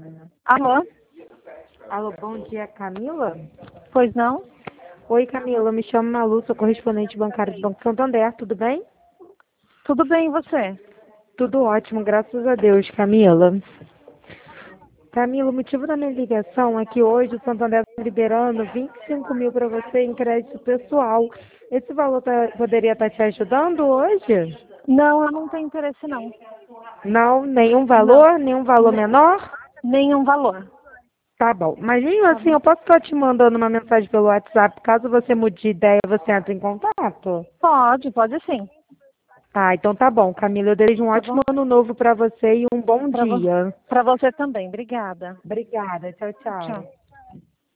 Alô? Alô, bom dia, Camila? Pois não? Oi, Camila, me chamo Malu, sou correspondente bancário do Banco Santander, tudo bem? Tudo bem, e você? Tudo ótimo, graças a Deus, Camila. Camila, o motivo da minha ligação é que hoje o Santander está liberando 25 mil para você em crédito pessoal. Esse valor poderia estar te ajudando hoje? Não, eu não tenho interesse não. Não, nenhum Não, valor? Nenhum valor menor? nenhum valor. Tá bom. Mas mesmo Tá assim, bom? eu posso estar te mandando uma mensagem pelo WhatsApp. Caso você mude de ideia, você entra em contato? Pode sim. Ah, então tá bom, Camila. Eu desejo um Tá ótimo bom? ano novo para você e um bom Pra, vo dia. pra você também. Obrigada. Obrigada. Tchau, tchau. Tchau.